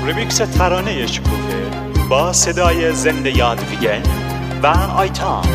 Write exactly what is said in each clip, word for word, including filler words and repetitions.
ریمیکس ترانه شکوفه با صدای زنده یادویگه و آیتام.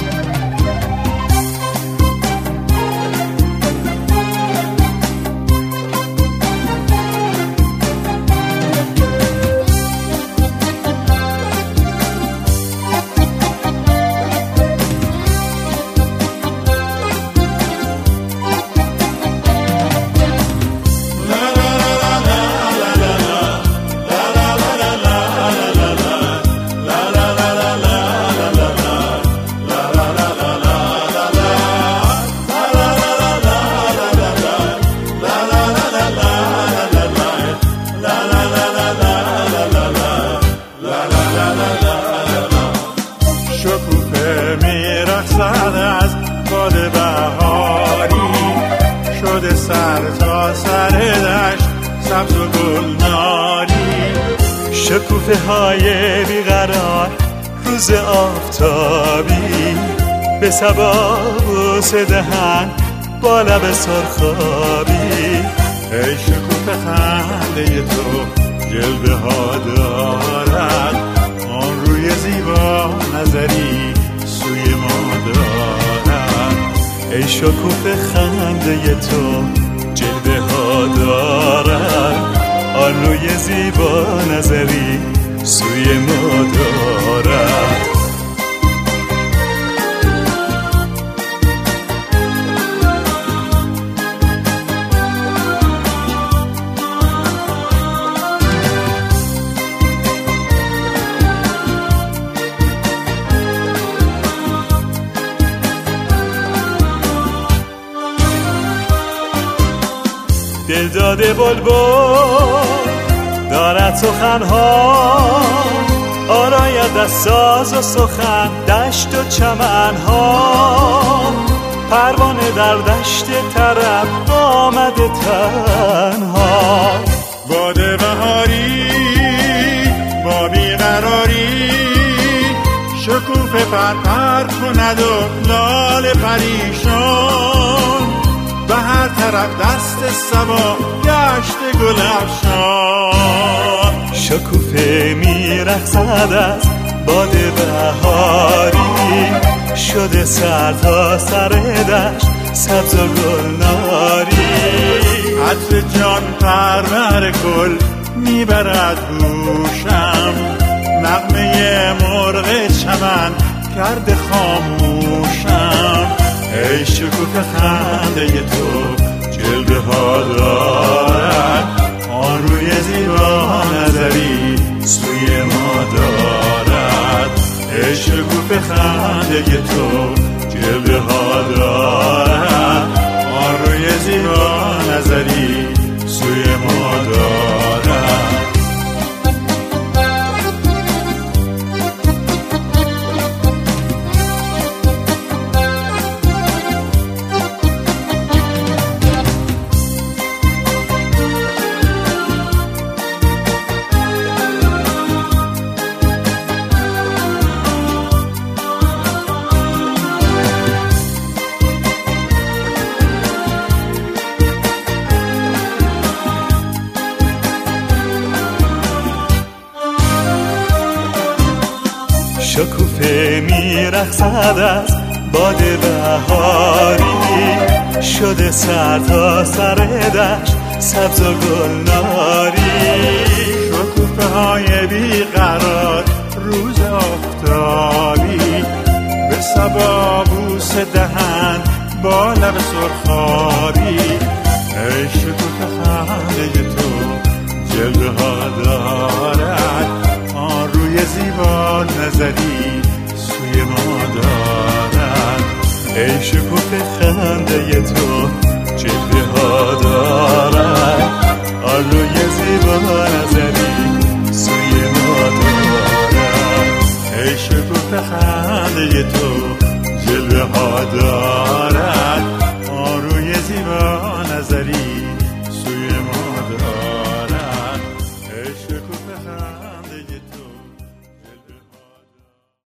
شکوفه میرقصد از باد بهاری، شده سر تا سر دشت سبز و گلناری. شکوفه های بیقرار روز آفتابی، به صبا بوسه دهن با لب سرخابی. ای شکوفه خنده تو جلوه ها دارد، آن روی زیبا نظری سوی ما دارد. ای شکوفه خنده تو جلوه ها دارد، آن روی زیبا نظری سوی ما دارد. دل داده بلبل دارد سخنها، آراید از ساز و سخن دشت و چمنها. پروانه در دشت طرب آمده تنها. باد بهاری با بیقراری، شکوفه پرپر کند و لاله پریشان. به هر طرف دست صبا گشت گل افشان. شکوفه میرقصد از باد بهاری، شده سر تا سر دشت سبز و گلناری. عطر جان پرور گل میبرد گوشم، نغمه مرغ چمن کرده خاموشم. ای شکوفه خنده تو جلوه ها دارد، آن روی زیبا نظری سوی ما دارد. ای شکوفه خنده تو جلوه ها دارد، آن روی زیبا نظری سوی ما دارد. شکوفه میرقصد از باد بهاری، شده سر تا سر دشت سبز و گلناری. شکوفه های بیقرار روز آفتابی، به صبا بوسه دهن با لب سرخابی. ای شکوفه خنده تو جلوه ها دارد، آن روی زیبا نظری سوی ما دارد. ای شکوفه خنده تو